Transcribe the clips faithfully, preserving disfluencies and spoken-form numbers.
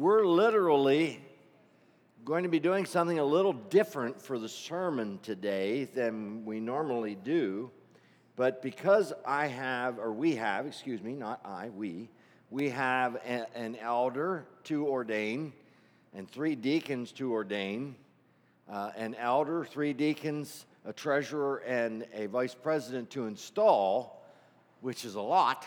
we're literally going to be doing something a little different for the sermon today than we normally do. But because I have, or we have, excuse me, not I, we, we have a, an elder to ordain and three deacons to ordain, uh, an elder, three deacons, a treasurer, and a vice president to install, which is a lot.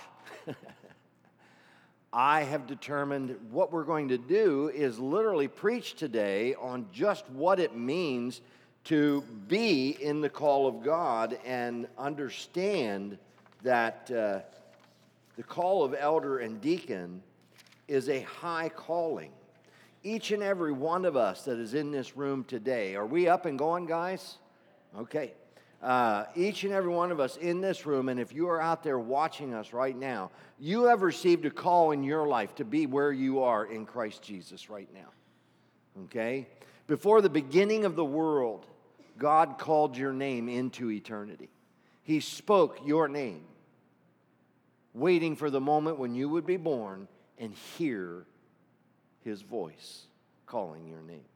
I have determined what we're going to do is literally preach today on just what it means to be in the call of God and understand that uh, the call of elder and deacon is a high calling. Each and every one of us that is in this room today, are we up and going, guys? Okay. Uh, each and every one of us in this room, and if you are out there watching us right now, you have received a call in your life to be where you are in Christ Jesus right now. Okay? Before the beginning of the world, God called your name into eternity. He spoke your name, waiting for the moment when you would be born and hear His voice calling your name.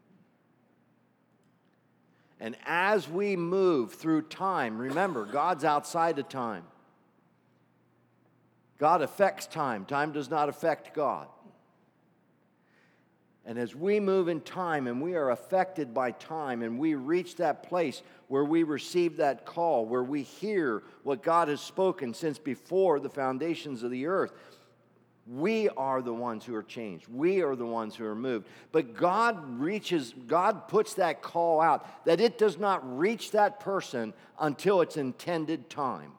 And as we move through time, remember, God's outside of time. God affects time. Time does not affect God. And as we move in time and we are affected by time and we reach that place where we receive that call, where we hear what God has spoken since before the foundations of the earth, we are the ones who are changed. We are the ones who are moved. But God reaches, God puts that call out that it does not reach that person until its intended time.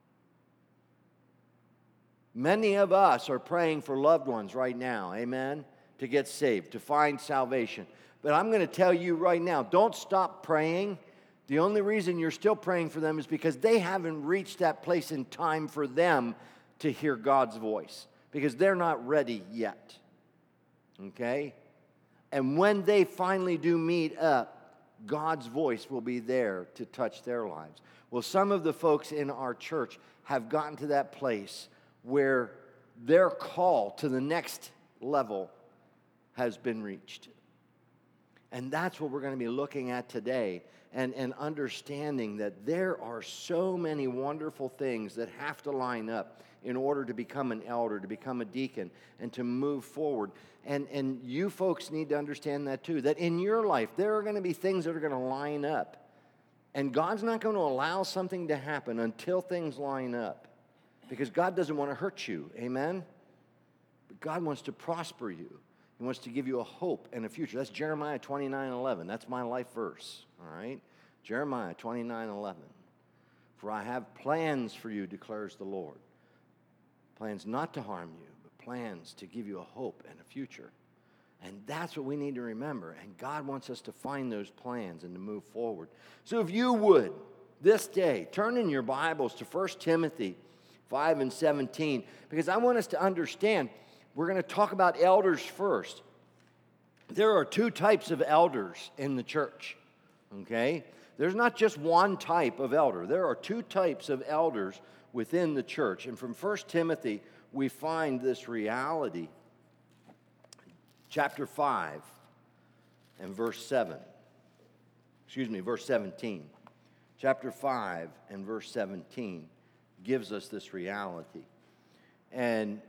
Many of us are praying for loved ones right now, amen, to get saved, to find salvation. But I'm going to tell you right now, don't stop praying. The only reason you're still praying for them is because they haven't reached that place in time for them to hear God's voice. Because they're not ready yet, okay? And when they finally do meet up, God's voice will be there to touch their lives. Well, some of the folks in our church have gotten to that place where their call to the next level has been reached. And that's what we're going to be looking at today, and, and understanding that there are so many wonderful things that have to line up in order to become an elder, to become a deacon, and to move forward. And, and you folks need to understand that too, that in your life, there are going to be things that are going to line up. And God's not going to allow something to happen until things line up. Because God doesn't want to hurt you, amen? But God wants to prosper you. He wants to give you a hope and a future. That's Jeremiah twenty-nine eleven. That's my life verse, all right? Jeremiah twenty-nine eleven. For I have plans for you, declares the Lord. Plans not to harm you, but plans to give you a hope and a future. And that's what we need to remember. And God wants us to find those plans and to move forward. So if you would, this day, turn in your Bibles to First Timothy five and seventeen, because I want us to understand, we're going to talk about elders first. There are two types of elders in the church, okay? There's not just one type of elder. There are two types of elders within the church. And from First Timothy, we find this reality. Chapter five and verse seven. Excuse me, verse seventeen. Chapter five and verse seventeen gives us this reality. And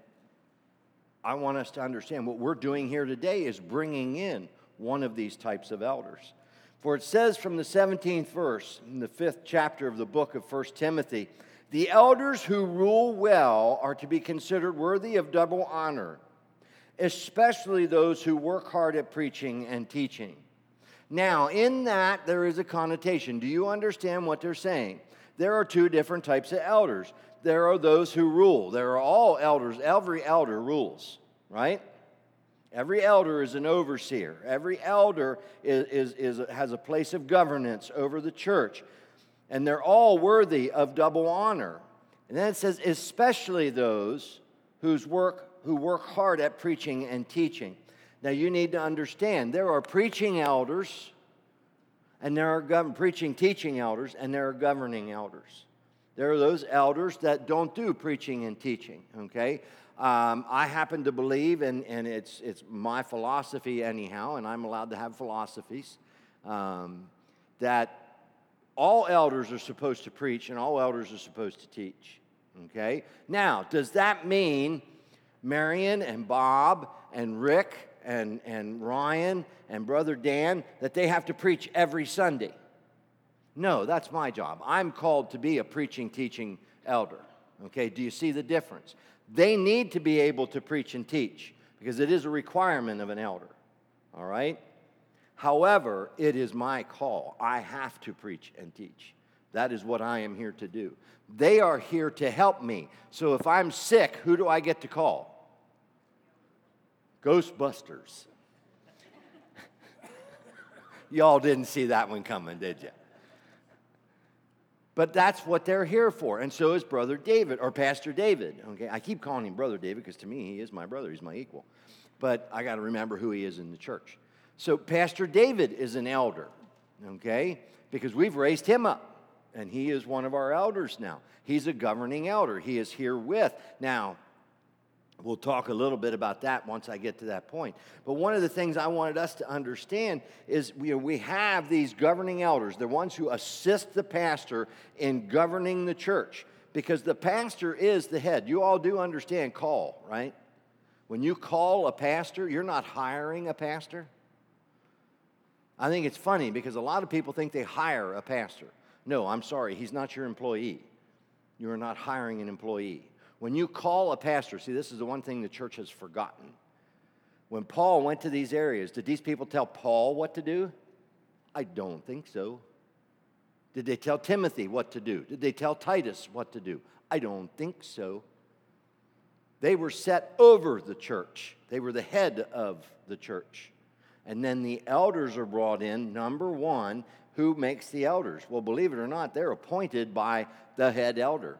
I want us to understand what we're doing here today is bringing in one of these types of elders. For it says from the seventeenth verse in the fifth chapter of the book of First Timothy, the elders who rule well are to be considered worthy of double honor, especially those who work hard at preaching and teaching. Now, in that, there is a connotation. Do you understand what they're saying? There are two different types of elders. There are those who rule. There are all elders. Every elder rules, right? Every elder is an overseer. Every elder is, is, is, has a place of governance over the church. And they're all worthy of double honor. And then it says, especially those whose work, who work hard at preaching and teaching. Now you need to understand, there are preaching elders, and there are gov- preaching, teaching elders, and there are governing elders. There are those elders that don't do preaching and teaching, okay? Um, I happen to believe, and, and it's, it's my philosophy anyhow, and I'm allowed to have philosophies, um, that all elders are supposed to preach and all elders are supposed to teach, okay? Now, does that mean Marion and Bob and Rick and, and Ryan and Brother Dan, that they have to preach every Sunday? No, that's my job. I'm called to be a preaching, teaching elder, okay? Do you see the difference? They need to be able to preach and teach because it is a requirement of an elder, all right? However, it is my call. I have to preach and teach. That is what I am here to do. They are here to help me. So if I'm sick, who do I get to call? Ghostbusters. Y'all didn't see that one coming, did you? But that's what they're here for, and so is Brother David, or Pastor David. Okay, I keep calling him Brother David because to me he is my brother, he's my equal. But I got to remember who he is in the church. So Pastor David is an elder, okay, because we've raised him up, and he is one of our elders now. He's a governing elder. He is here with. Now, we'll talk a little bit about that once I get to that point. But one of the things I wanted us to understand is we, we have these governing elders, the ones who assist the pastor in governing the church, because the pastor is the head. You all do understand call, right? When you call a pastor, you're not hiring a pastor. I think it's funny because a lot of people think they hire a pastor. No, I'm sorry, he's not your employee. You are not hiring an employee. When you call a pastor, see, this is the one thing the church has forgotten. When Paul went to these areas, did these people tell Paul what to do? I don't think so. Did they tell Timothy what to do? Did they tell Titus what to do? I don't think so. They were set over the church. They were the head of the church. And then the elders are brought in. Number one, who makes the elders? Well, believe it or not, they're appointed by the head elder.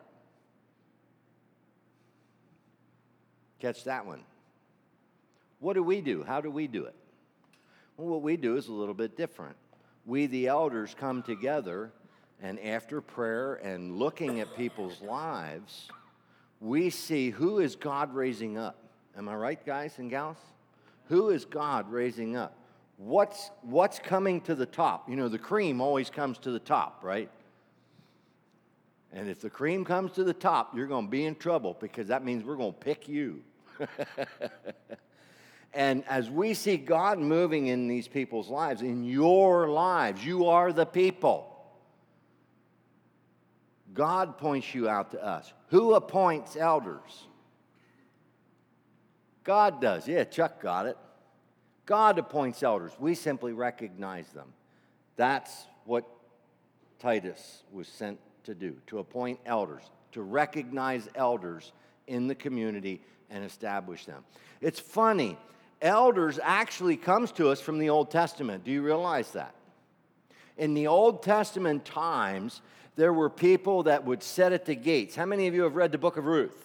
Catch that one. What do we do? How do we do it? Well, what we do is a little bit different. We, the elders, come together, and after prayer and looking at people's lives, we see who is God raising up. Am I right, guys and gals? Who is God raising up? What's, what's coming to the top? You know, the cream always comes to the top, right? And if the cream comes to the top, you're going to be in trouble because that means we're going to pick you. And as we see God moving in these people's lives, in your lives, you are the people. God points you out to us. Who appoints elders? God does. Yeah, Chuck got it. God appoints elders. We simply recognize them. That's what Titus was sent to do, to appoint elders, to recognize elders in the community and establish them. It's funny. Elders actually comes to us from the Old Testament. Do you realize that? In the Old Testament times, there were people that would sit at the gates. How many of you have read the book of Ruth?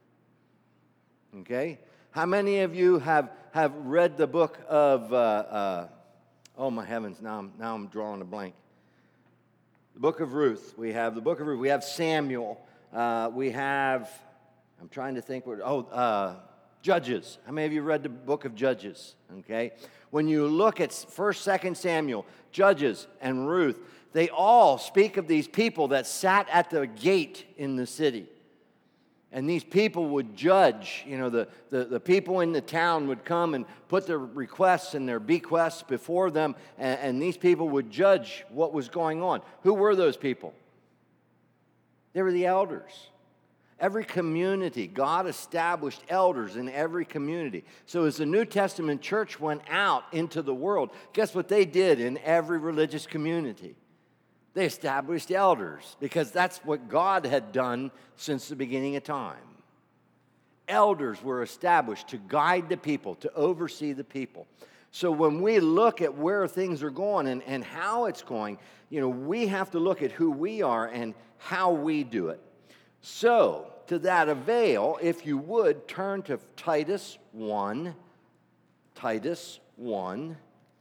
Okay. How many of you have, have read the book of, uh, uh, oh my heavens, now I'm, now I'm drawing a blank. The book of Ruth. We have the book of Ruth. We have Samuel. Uh, we have, I'm trying to think, what, oh, uh, Judges. How many of you read the book of Judges? Okay. When you look at First, Second Samuel, Judges, and Ruth, they all speak of these people that sat at the gate in the city. And these people would judge, you know, the, the, the people in the town would come and put their requests and their bequests before them, and, and these people would judge what was going on. Who were those people? They were the elders. Every community, God established elders in every community. So as the New Testament church went out into the world, guess what they did in every religious community? They established elders because that's what God had done since the beginning of time. Elders were established to guide the people, to oversee the people. So when we look at where things are going and, and how it's going, you know, we have to look at who we are and how we do it. So, to that avail, if you would, turn to Titus one. Titus one.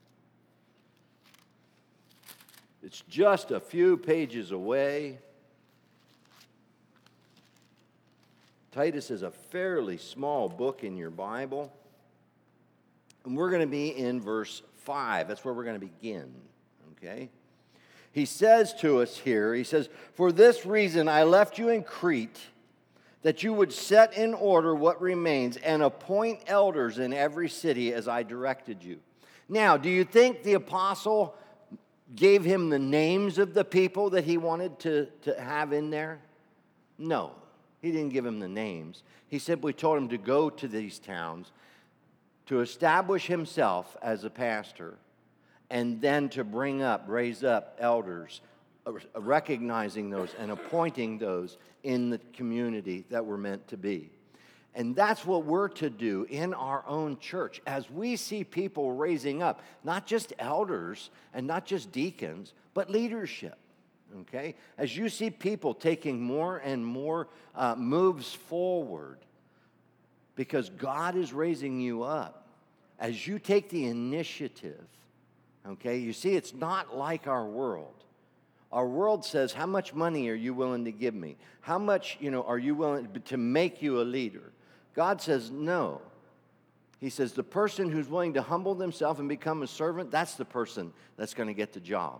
It's just a few pages away. Titus is a fairly small book in your Bible. And we're going to be in verse five. That's where we're going to begin, okay? He says to us here, he says, "For this reason I left you in Crete, that you would set in order what remains and appoint elders in every city as I directed you." Now, do you think the apostle gave him the names of the people that he wanted to, to have in there? No, he didn't give him the names. He simply told him to go to these towns, to establish himself as a pastor, and then to bring up, raise up elders, recognizing those and appointing those in the community that were meant to be. And that's what we're to do in our own church as we see people raising up, not just elders and not just deacons, but leadership, okay? As you see people taking more and more uh, moves forward because God is raising you up, as you take the initiative, okay? You see, it's not like our world. Our world says, how much money are you willing to give me? How much, you know, are you willing to make you a leader? God says no. He says the person who's willing to humble themselves and become a servant, that's the person that's going to get the job.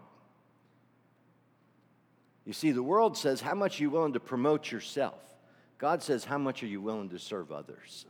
You see, the world says, how much are you willing to promote yourself? God says, how much are you willing to serve others?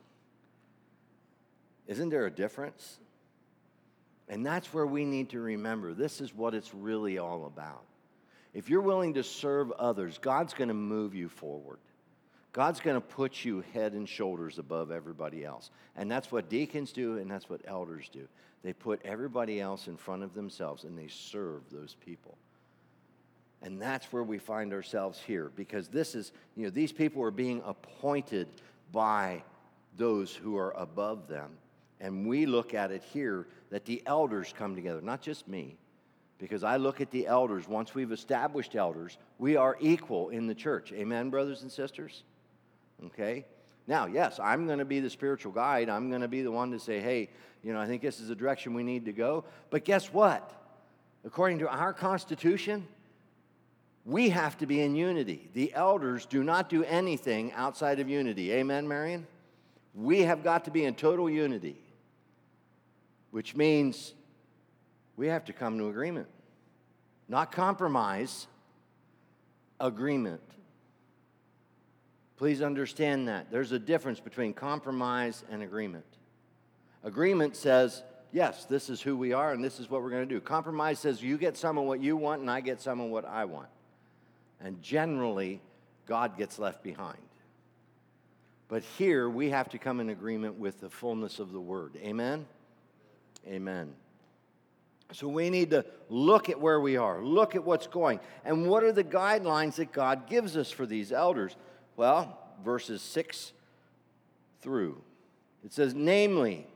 Isn't there a difference? And that's where we need to remember, this is what it's really all about. If you're willing to serve others, God's going to move you forward. God's going to put you head and shoulders above everybody else. And that's what deacons do, and that's what elders do. They put everybody else in front of themselves, and they serve those people. And that's where we find ourselves here, because this is, you know, these people are being appointed by those who are above them. And we look at it here that the elders come together, not just me, because I look at the elders. Once we've established elders, we are equal in the church. Amen, brothers and sisters? Okay? Now, yes, I'm going to be the spiritual guide. I'm going to be the one to say, hey, you know, I think this is the direction we need to go. But guess what? According to our Constitution, we have to be in unity. The elders do not do anything outside of unity. Amen, Marion? We have got to be in total unity, which means we have to come to agreement. Not compromise, agreement. Please understand that. There's a difference between compromise and agreement. Agreement says, yes, this is who we are and this is what we're going to do. Compromise says you get some of what you want and I get some of what I want. And generally, God gets left behind. But here, we have to come in agreement with the fullness of the word. Amen? Amen. So we need to look at where we are, look at what's going. And what are the guidelines that God gives us for these elders? Well, verses six through. It says, namely,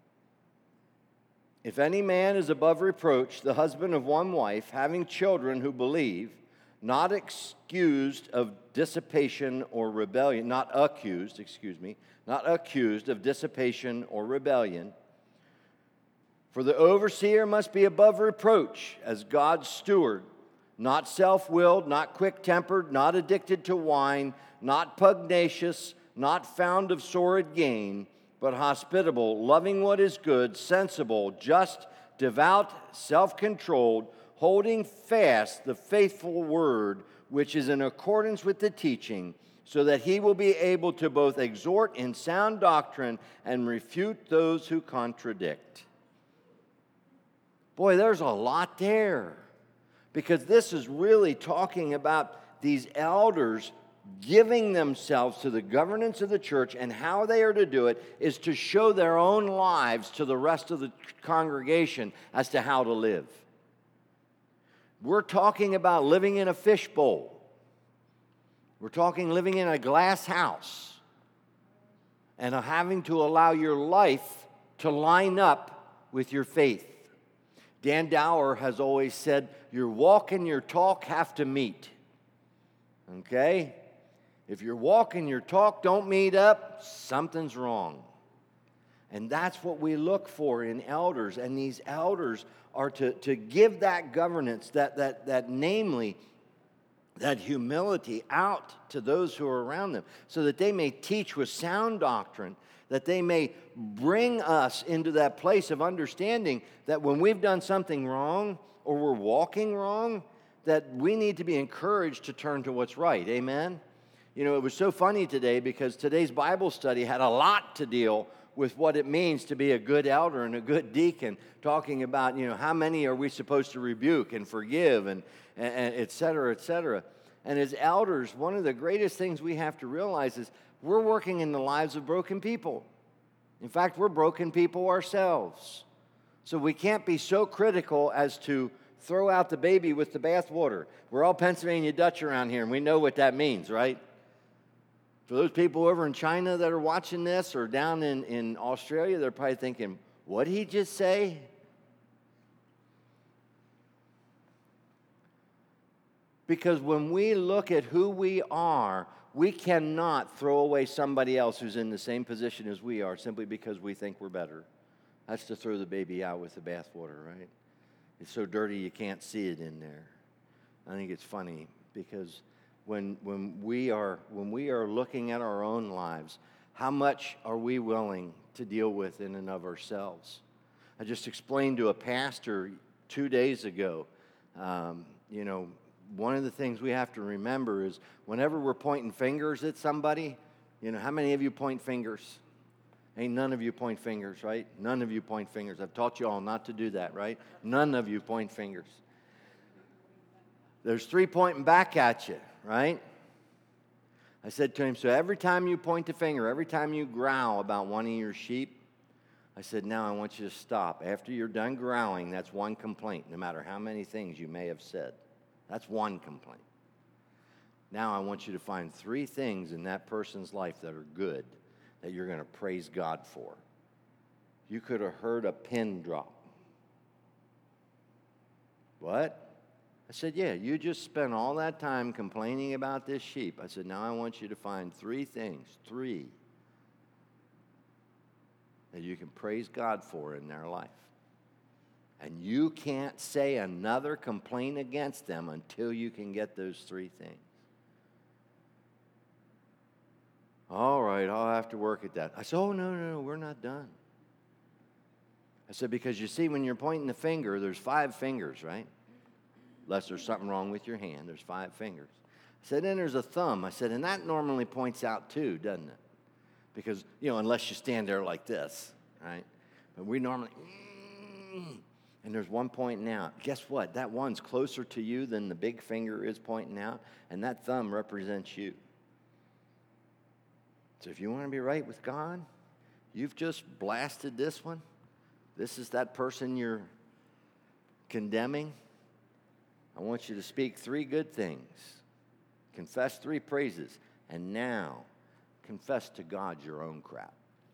if any man is above reproach, the husband of one wife, having children who believe, not excused of dissipation or rebellion, not accused, excuse me, not accused of dissipation or rebellion. For the overseer must be above reproach as God's steward, not self-willed, not quick-tempered, not addicted to wine, not pugnacious, not fond of sordid gain, but hospitable, loving what is good, sensible, just, devout, self-controlled, holding fast the faithful word, which is in accordance with the teaching, so that he will be able to both exhort in sound doctrine and refute those who contradict. Boy, there's a lot there, because this is really talking about these elders giving themselves to the governance of the church, and how they are to do it is to show their own lives to the rest of the congregation as to how to live. We're talking about living in a fishbowl. We're talking living in a glass house and having to allow your life to line up with your faith. Dan Dower has always said, your walk and your talk have to meet. Okay? If your walk and your talk don't meet up, something's wrong. And that's what we look for in elders. And these elders are to, to give that governance, that, that, that namely, that humility out to those who are around them so that they may teach with sound doctrine, that they may bring us into that place of understanding that when we've done something wrong or we're walking wrong, that we need to be encouraged to turn to what's right. Amen? You know, it was so funny today because today's Bible study had a lot to deal with what it means to be a good elder and a good deacon, talking about, you know, how many are we supposed to rebuke and forgive and, and et cetera, et cetera. And as elders, one of the greatest things we have to realize is we're working in the lives of broken people. In fact, we're broken people ourselves. So we can't be so critical as to throw out the baby with the bathwater. We're all Pennsylvania Dutch around here, and we know what that means, right? For those people over in China that are watching this or down in, in Australia, they're probably thinking, what did he just say? Because when we look at who we are, we cannot throw away somebody else who's in the same position as we are simply because we think we're better. That's to throw the baby out with the bathwater, right? It's so dirty you can't see it in there. I think it's funny because When, when, we are, when we are looking at our own lives, how much are we willing to deal with in and of ourselves? I just explained to a pastor two days ago, um, you know, one of the things we have to remember is whenever we're pointing fingers at somebody, you know, how many of you point fingers? Ain't none of you point fingers, right? None of you point fingers. I've taught you all not to do that, right? None of you point fingers. There's three pointing back at you, right? I said to him, so every time you point the finger, every time you growl about one of your sheep, I said, now I want you to stop. After you're done growling, that's one complaint, no matter how many things you may have said. That's one complaint. Now I want you to find three things in that person's life that are good, that you're going to praise God for. You could have heard a pin drop. What? I said, yeah, you just spent all that time complaining about this sheep. I said, now I want you to find three things, three, that you can praise God for in their life. And you can't say another complaint against them until you can get those three things. All right, I'll have to work at that. I said, oh, no, no, no, we're not done. I said, because you see, when you're pointing the finger, there's five fingers, right? Unless there's something wrong with your hand, there's five fingers. I said, then there's a thumb. I said, and that normally points out too, doesn't it? Because, you know, unless you stand there like this, right? But we normally, mm, and there's one pointing out. Guess what? That one's closer to you than the big finger is pointing out, and that thumb represents you. So if you want to be right with God, you've just blasted this one. This is that person you're condemning. I want you to speak three good things, confess three praises, and now confess to God your own crap.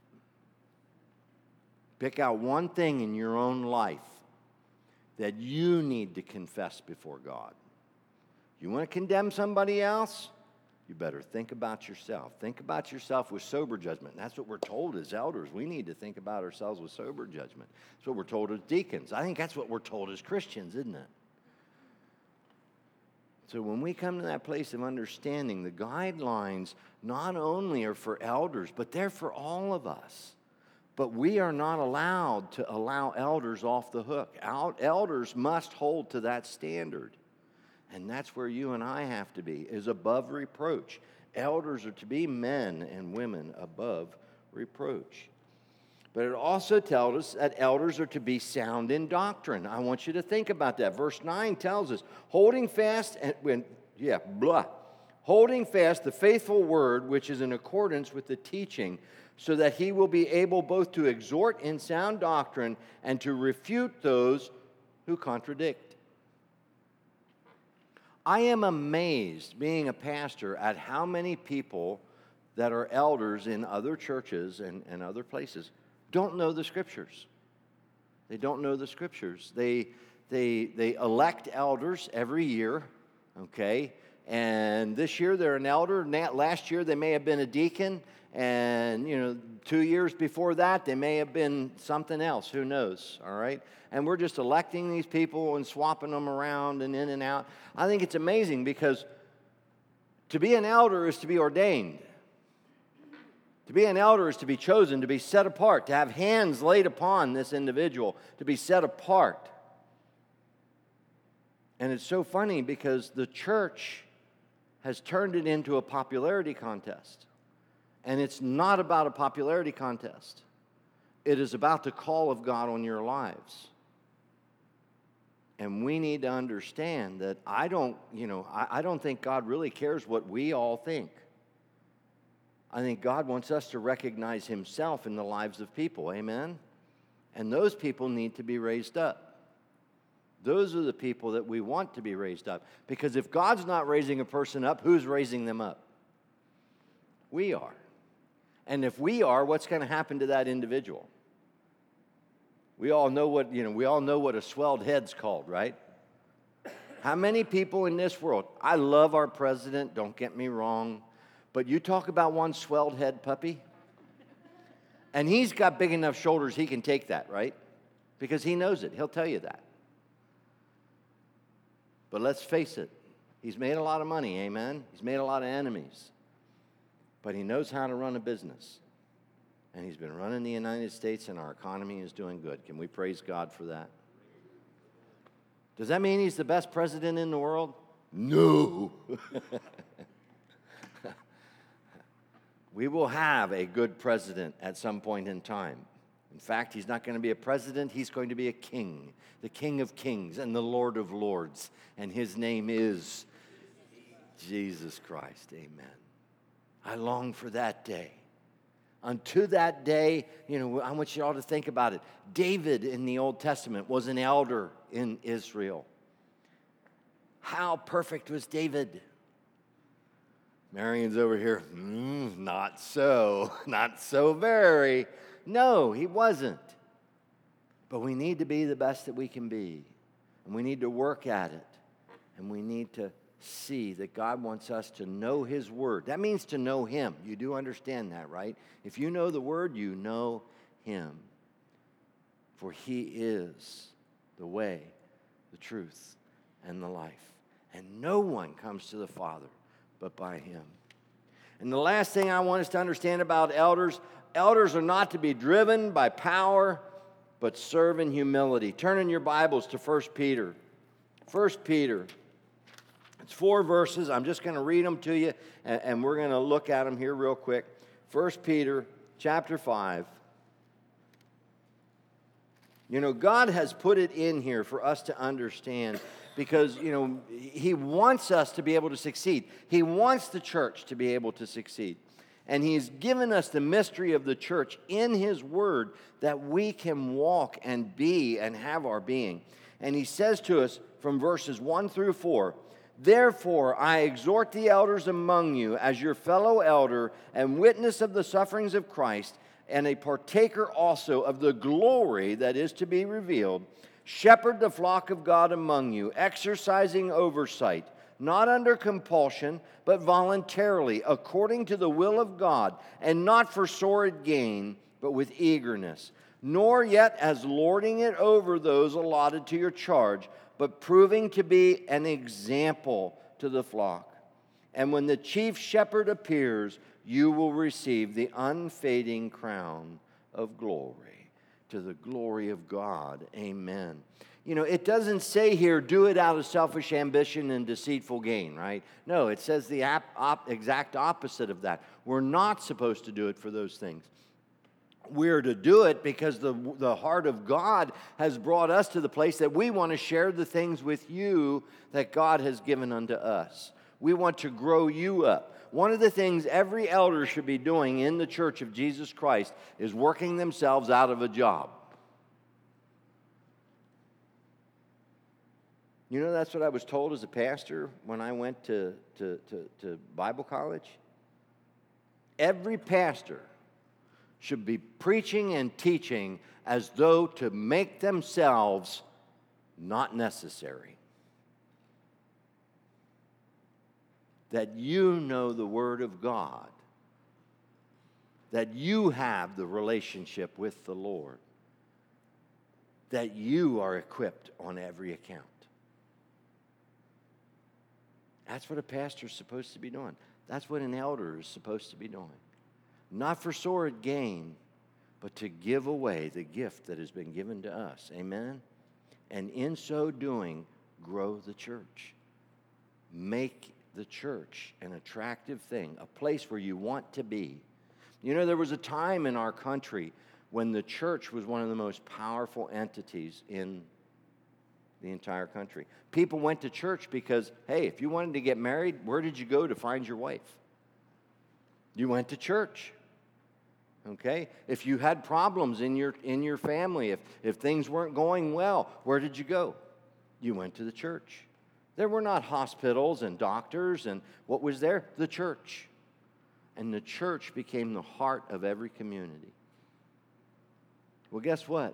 Pick out one thing in your own life that you need to confess before God. You want to condemn somebody else? You better think about yourself. Think about yourself with sober judgment. And that's what we're told as elders. We need to think about ourselves with sober judgment. That's what we're told as deacons. I think that's what we're told as Christians, isn't it? So when we come to that place of understanding, the guidelines not only are for elders, but they're for all of us. But we are not allowed to allow elders off the hook. Elders must hold to that standard. And that's where you and I have to be, is above reproach. Elders are to be men and women above reproach. But it also tells us that elders are to be sound in doctrine. I want you to think about that. Verse nine tells us, holding fast, and when, yeah, blah, holding fast the faithful word which is in accordance with the teaching, so that he will be able both to exhort in sound doctrine and to refute those who contradict. I am amazed, being a pastor, at how many people that are elders in other churches and, and other places don't know the Scriptures. They don't know the Scriptures. They, they, they elect elders every year, okay? And this year they're an elder. Last year they may have been a deacon. And, you know, two years before that they may have been something else. Who knows, all right? And we're just electing these people and swapping them around and in and out. I think it's amazing because To be an elder is to be ordained. To be an elder is to be chosen, to be set apart, to have hands laid upon this individual, to be set apart. And it's so funny because the church has turned it into a popularity contest. And it's not about a popularity contest. It is about the call of God on your lives. And we need to understand that I don't, you know, I, I don't think God really cares what we all think. I think God wants us to recognize himself in the lives of people, amen? And those people need to be raised up. Those are the people that we want to be raised up. Because if God's not raising a person up, who's raising them up? We are. And if we are, what's going to happen to that individual? We all know what, you know, we all know what a swelled head's called, right? How many people in this world, I love our president, don't get me wrong, but you talk about one swelled head puppy, and he's got big enough shoulders he can take that, right? Because he knows it. He'll tell you that. But let's face it, he's made a lot of money, amen? He's made a lot of enemies. But he knows how to run a business. And he's been running the United States, and our economy is doing good. Can we praise God for that? Does that mean he's the best president in the world? No. We will have a good president at some point in time. In fact, he's not going to be a president. He's going to be a king, the King of Kings and the Lord of Lords. And his name is Jesus Christ. Amen. I long for that day. Unto that day, you know, I want you all to think about it. David in the Old Testament was an elder in Israel. How perfect was David? Marion's over here, mm, not so, not so very. No, he wasn't. But we need to be the best that we can be. And we need to work at it. And we need to see that God wants us to know his word. That means to know him. You do understand that, right? If you know the word, you know him. For he is the way, the truth, and the life. And no one comes to the Father but by him. And the last thing I want us to understand about elders, elders are not to be driven by power, but serve in humility. Turn in your Bibles to First Peter. First Peter. It's four verses. I'm just going to read them to you, and, and we're going to look at them here real quick. First Peter chapter five. You know, God has put it in here for us to understand because, you know, he wants us to be able to succeed. He wants the church to be able to succeed. And he's given us the mystery of the church in his word that we can walk and be and have our being. And he says to us from verses one through four, therefore, I exhort the elders among you as your fellow elder and witness of the sufferings of Christ and a partaker also of the glory that is to be revealed. Shepherd the flock of God among you, exercising oversight, not under compulsion, but voluntarily, according to the will of God, and not for sordid gain, but with eagerness, nor yet as lording it over those allotted to your charge, but proving to be an example to the flock. And when the chief shepherd appears, you will receive the unfading crown of glory. To the glory of God. Amen. You know, it doesn't say here, do it out of selfish ambition and deceitful gain, right? No, it says the ap- op- exact opposite of that. We're not supposed to do it for those things. We're to do it because the, the heart of God has brought us to the place that we want to share the things with you that God has given unto us. We want to grow you up. One of the things every elder should be doing in the church of Jesus Christ is working themselves out of a job. You know, that's what I was told as a pastor when I went to, to, to, to Bible college. Every pastor should be preaching and teaching as though to make themselves not necessary. That you know the Word of God, that you have the relationship with the Lord, that you are equipped on every account. That's what a pastor's supposed to be doing. That's what an elder is supposed to be doing. Not for sordid gain, but to give away the gift that has been given to us. Amen? And in so doing, grow the church. Make the church an attractive thing, a place where you want to be. You know, there was a time in our country when the church was one of the most powerful entities in the entire country. People went to church because, hey, if you wanted to get married, where did you go to find your wife? You went to church. Okay? If you had problems in your in your family, if, if things weren't going well, where did you go? You went to the church. There were not hospitals and doctors, and what was there? The church. And the church became the heart of every community. Well, guess what?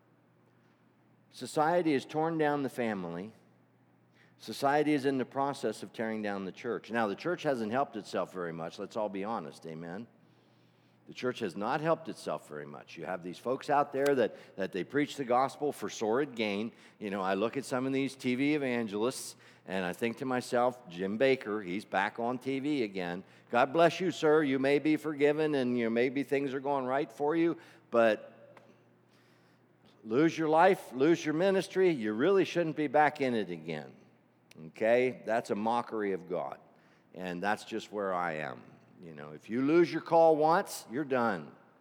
Society has torn down the family. Society is in the process of tearing down the church. Now, the church hasn't helped itself very much. Let's all be honest. Amen? The church has not helped itself very much. You have these folks out there that, that they preach the gospel for sordid gain. You know, I look at some of these T V evangelists, and I think to myself, Jim Bakker, he's back on T V again. God bless you, sir. You may be forgiven, and you know, maybe things are going right for you, but lose your life, lose your ministry, you really shouldn't be back in it again. Okay? That's a mockery of God, and that's just where I am. You know, if you lose your call once, you're done.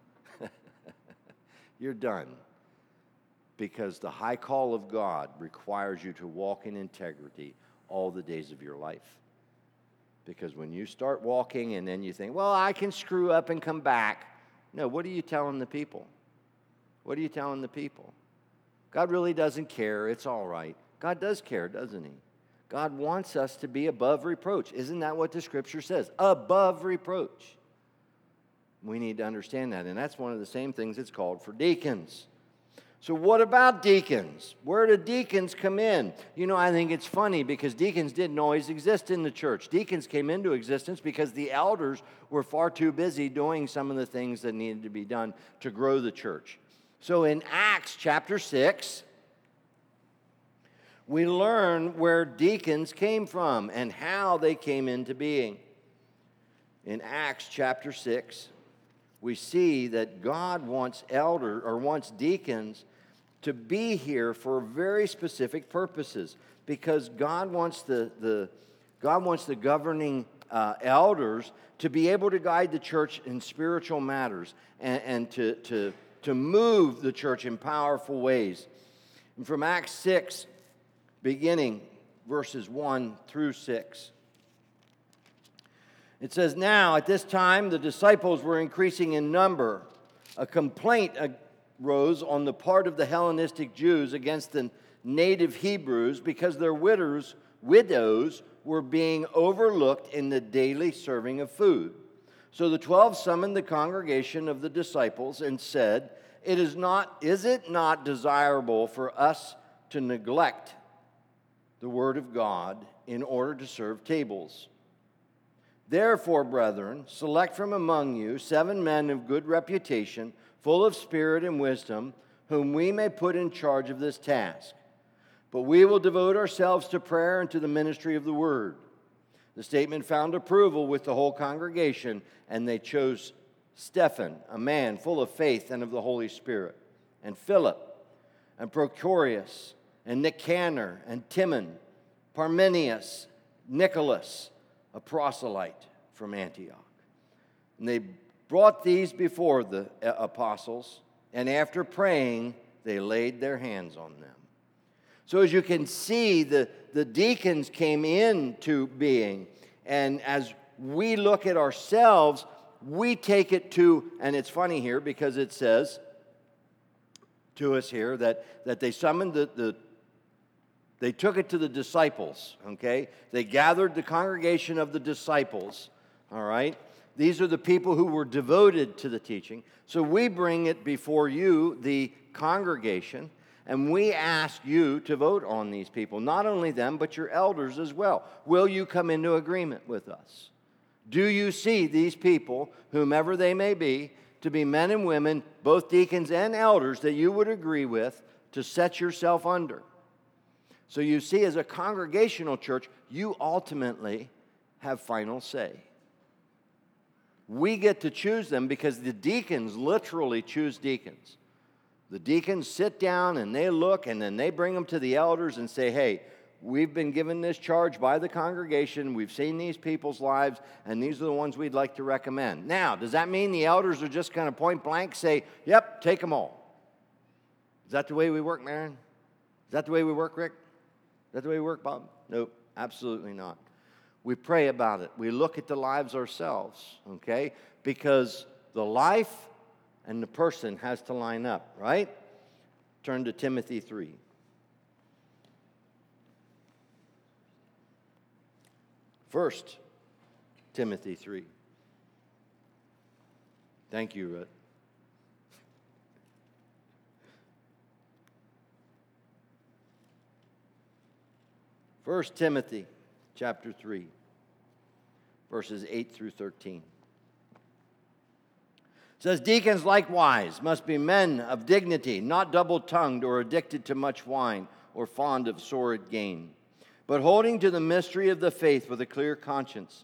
You're done. Because the high call of God requires you to walk in integrity all the days of your life. Because when you start walking and then you think, well, I can screw up and come back. No, what are you telling the people? What are you telling the people? God really doesn't care. It's all right. God does care, doesn't he? God wants us to be above reproach. Isn't that what the Scripture says? Above reproach. We need to understand that, and that's one of the same things it's called for deacons. So what about deacons? Where do deacons come in? You know, I think it's funny because deacons didn't always exist in the church. Deacons came into existence because the elders were far too busy doing some of the things that needed to be done to grow the church. So in Acts chapter six, we learn where deacons came from and how they came into being. In Acts chapter six, we see that God wants elder or wants deacons to be here for very specific purposes, because God wants the, the God wants the governing uh, elders to be able to guide the church in spiritual matters and, and to, to, to move the church in powerful ways. And from Acts six, beginning verses one through six. It says, now at this time the disciples were increasing in number. A complaint arose on the part of the Hellenistic Jews against the native Hebrews because their widows, widows were being overlooked in the daily serving of food. So the twelve summoned the congregation of the disciples and said, It is not, is it not desirable for us to neglect the word of God in order to serve tables? Therefore, brethren, select from among you seven men of good reputation, full of spirit and wisdom, whom we may put in charge of this task. But we will devote ourselves to prayer and to the ministry of the word. The statement found approval with the whole congregation, and they chose Stephen, a man full of faith and of the Holy Spirit, and Philip, and Prochorus, and Nicanor, and Timon, Parmenius, Nicholas, a proselyte from Antioch. And they brought these before the apostles, and after praying, they laid their hands on them. So as you can see, the, the deacons came into being, and as we look at ourselves, we take it to, and it's funny here because it says to us here that, that they summoned the, the They took it to the disciples, okay? They gathered the congregation of the disciples, all right? These are the people who were devoted to the teaching. So we bring it before you, the congregation, and we ask you to vote on these people. Not only them, but your elders as well. Will you come into agreement with us? Do you see these people, whomever they may be, to be men and women, both deacons and elders, that you would agree with to set yourself under? So you see, as a congregational church, you ultimately have final say. We get to choose them because the deacons literally choose deacons. The deacons sit down and they look, and then they bring them to the elders and say, hey, we've been given this charge by the congregation. We've seen these people's lives, and these are the ones we'd like to recommend. Now, does that mean the elders are just going to point blank say, yep, take them all? Is that the way we work, Maren? Is that the way we work, Rick? Is that the way we work, Bob? Nope, absolutely not. We pray about it. We look at the lives ourselves, okay? Because the life and the person has to line up, right? Turn to Timothy three. First Timothy three. Thank you, Ruth. First Timothy chapter three, verses eight through thirteen. It says, deacons likewise must be men of dignity, not double-tongued or addicted to much wine or fond of sordid gain, but holding to the mystery of the faith with a clear conscience.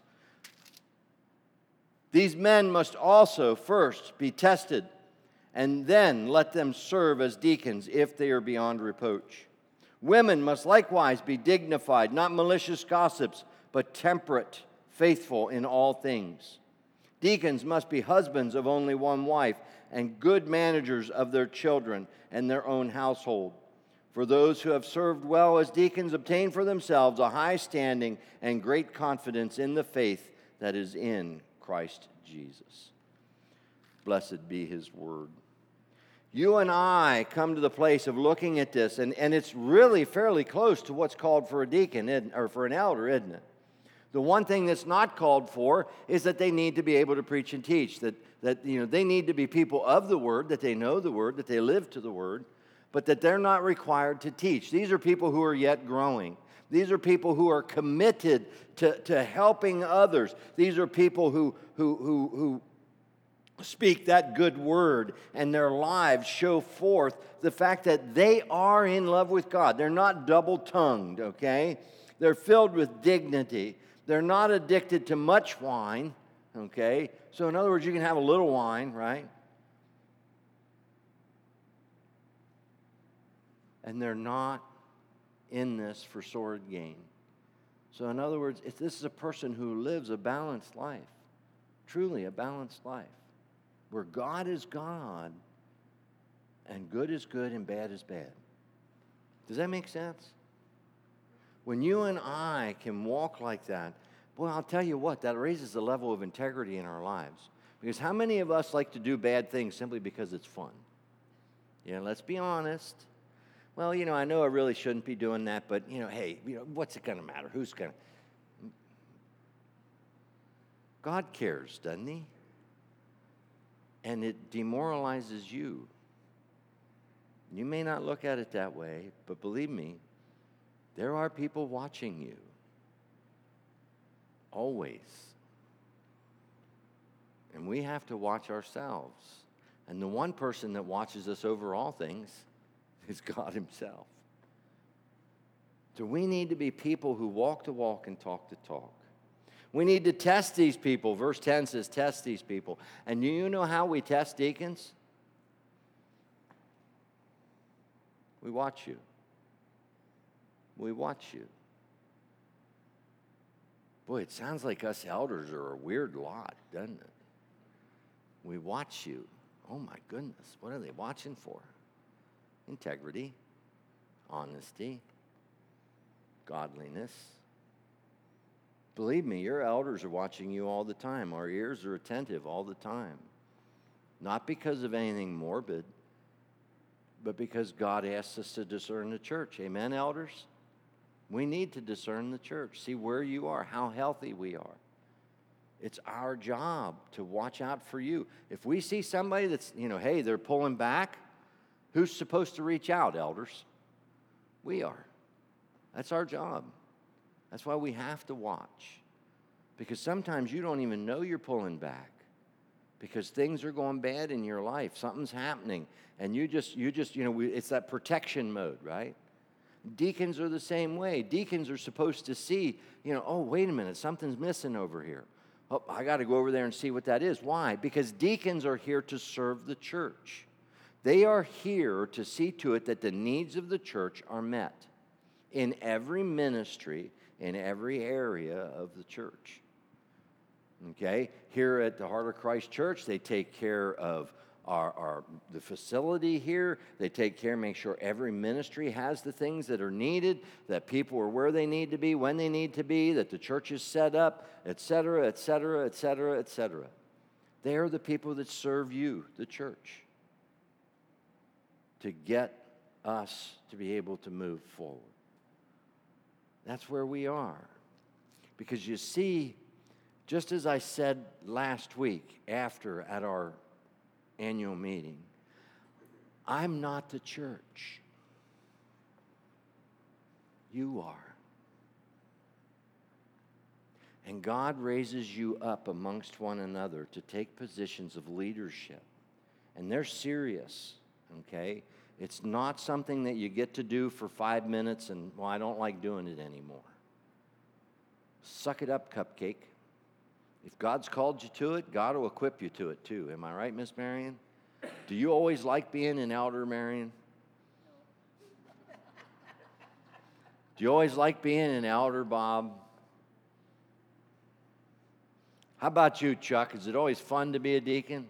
These men must also first be tested, and then let them serve as deacons if they are beyond reproach. Women must likewise be dignified, not malicious gossips, but temperate, faithful in all things. Deacons must be husbands of only one wife, and good managers of their children and their own household. For those who have served well as deacons obtain for themselves a high standing and great confidence in the faith that is in Christ Jesus. Blessed be his word. You and I come to the place of looking at this, and, and it's really fairly close to what's called for a deacon, or for an elder, isn't it? The one thing that's not called for is that they need to be able to preach and teach, that, that you know, they need to be people of the Word, that they know the Word, that they live to the Word, but that they're not required to teach. These are people who are yet growing. These are people who are committed to, to helping others. These are people who, who, who, who speak that good word, and their lives show forth the fact that they are in love with God. They're not double-tongued, okay? They're filled with dignity. They're not addicted to much wine, okay? So in other words, you can have a little wine, right? And they're not in this for sordid gain. So in other words, if this is a person who lives a balanced life, truly a balanced life, where God is God, and good is good and bad is bad. Does that make sense? When you and I can walk like that, boy, I'll tell you what, that raises the level of integrity in our lives. Because how many of us like to do bad things simply because it's fun? Yeah, let's be honest. Well, you know, I know I really shouldn't be doing that, but, you know, hey, you know, what's it going to matter? Who's going to? God cares, doesn't he? And it demoralizes you. You may not look at it that way, but believe me, there are people watching you. Always. And we have to watch ourselves. And the one person that watches us over all things is God himself. So we need to be people who walk the walk and talk the talk. We need to test these people. Verse ten says, test these people. And do you know how we test deacons? We watch you. We watch you. Boy, it sounds like us elders are a weird lot, doesn't it? We watch you. Oh my goodness, what are they watching for? Integrity, honesty, godliness. Believe me, your elders are watching you all the time. Our ears are attentive all the time. Not because of anything morbid, but because God asks us to discern the church. Amen, elders? We need to discern the church, see where you are, how healthy we are. It's our job to watch out for you. If we see somebody that's, you know, hey, they're pulling back, who's supposed to reach out, elders? We are. That's our job. That's why we have to watch. Because sometimes you don't even know you're pulling back because things are going bad in your life. Something's happening. And you just, you just, you know, we, it's that protection mode, right? Deacons are the same way. Deacons are supposed to see, you know, oh, wait a minute, something's missing over here. Oh, I got to go over there and see what that is. Why? Because deacons are here to serve the church. They are here to see to it that the needs of the church are met in every ministry, in every area of the church. Okay? Here at the Heart of Christ Church, they take care of our, our the facility here. They take care, make sure every ministry has the things that are needed, that people are where they need to be, when they need to be, that the church is set up, et cetera, et cetera, et cetera, et cetera. They are the people that serve you, the church, to get us to be able to move forward. That's where we are. Because you see, just as I said last week after at our annual meeting, I'm not the church. You are. And God raises you up amongst one another to take positions of leadership. And they're serious, okay? It's not something that you get to do for five minutes and, well, I don't like doing it anymore. Suck it up, cupcake. If God's called you to it, God will equip you to it too. Am I right, Miss Marion? Do you always like being an elder, Marion? Do you always like being an elder, Bob? How about you, Chuck? Is it always fun to be a deacon?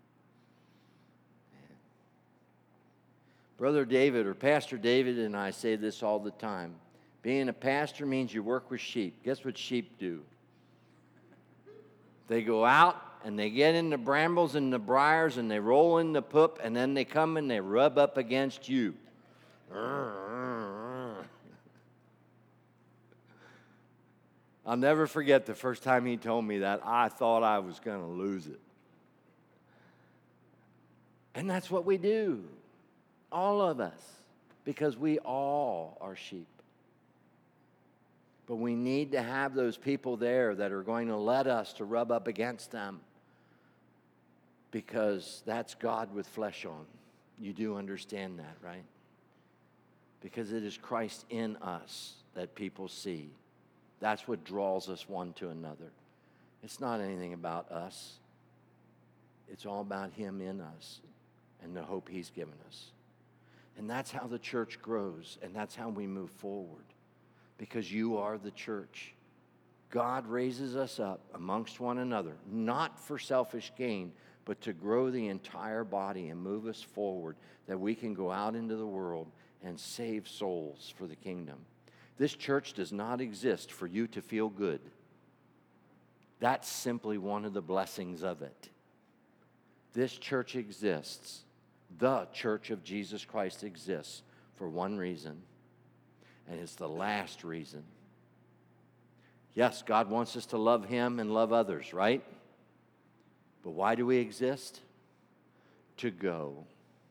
Brother David, or Pastor David, and I say this all the time. Being a pastor means you work with sheep. Guess what sheep do? They go out and they get in the brambles and the briars and they roll in the poop, and then they come and they rub up against you. I'll never forget the first time he told me that. I thought I was going to lose it. And that's what we do, all of us, because we all are sheep. But we need to have those people there that are going to let us to rub up against them, because that's God with flesh on. You do understand that, right? Because it is Christ in us that people see. That's what draws us one to another. It's not anything about us. It's all about Him in us and the hope He's given us. And that's how the church grows, and that's how we move forward. Because you are the church. God raises us up amongst one another, not for selfish gain, but to grow the entire body and move us forward, that we can go out into the world and save souls for the kingdom. This church does not exist for you to feel good. That's simply one of the blessings of it. This church exists. The church of Jesus Christ exists for one reason. And it's the last reason. Yes, God wants us to love Him and love others, right? But why do we exist? To go.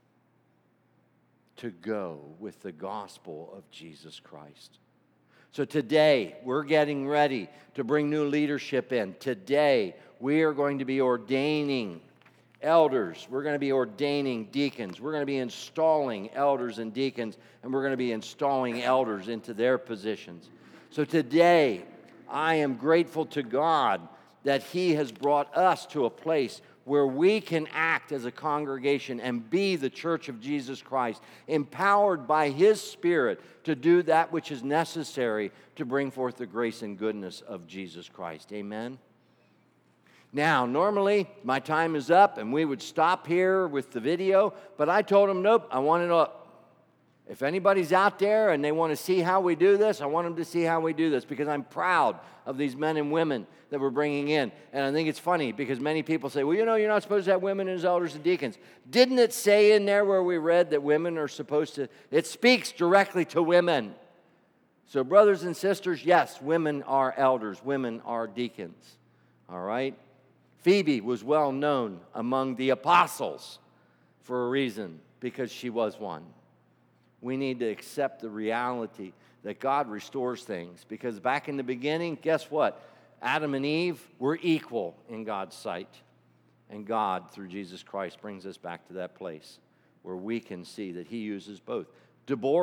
To go with the gospel of Jesus Christ. So today, we're getting ready to bring new leadership in. Today, we are going to be ordaining elders. We're going to be ordaining deacons. We're going to be installing elders and deacons, and we're going to be installing elders into their positions. So today, I am grateful to God that He has brought us to a place where we can act as a congregation and be the church of Jesus Christ, empowered by His Spirit to do that which is necessary to bring forth the grace and goodness of Jesus Christ. Amen? Now, normally, my time is up, and we would stop here with the video, but I told them, nope, I want it up. If anybody's out there and they want to see how we do this, I want them to see how we do this, because I'm proud of these men and women that we're bringing in. And I think it's funny because many people say, well, you know, you're not supposed to have women as elders and deacons. Didn't it say in there where we read that women are supposed to? It speaks directly to women. So brothers and sisters, yes, women are elders. Women are deacons. All right? Phoebe was well known among the apostles for a reason, because she was one. We need to accept the reality that God restores things, because back in the beginning, guess what? Adam and Eve were equal in God's sight. And God, through Jesus Christ, brings us back to that place where we can see that He uses both. Deborah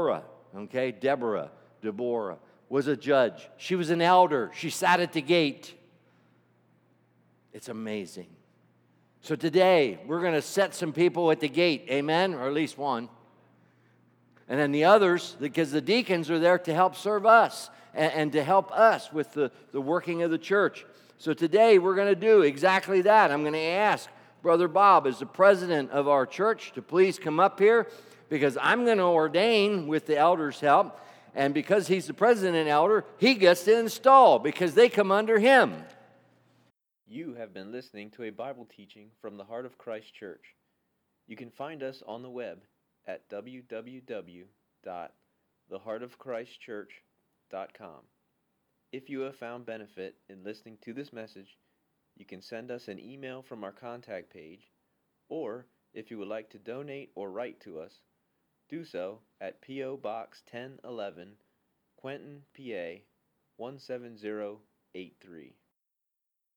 okay? Deborah, Deborah, was a judge. She was an elder. She sat at the gate. It's amazing. So today, we're going to set some people at the gate, amen? Or at least one. And then the others, because the deacons are there to help serve us and, and to help us with the, the working of the church. So today, we're going to do exactly that. I'm going to ask Brother Bob, as the president of our church, to please come up here, because I'm going to ordain with the elders' help. And because he's the president and elder, he gets to install, because they come under him. You have been listening to a Bible teaching from the Heart of Christ Church. You can find us on the web at w w w dot the heart of christ church dot com. If you have found benefit in listening to this message, you can send us an email from our contact page, or if you would like to donate or write to us, do so at P O Box ten eleven, Quentin, P A one seven zero eight three.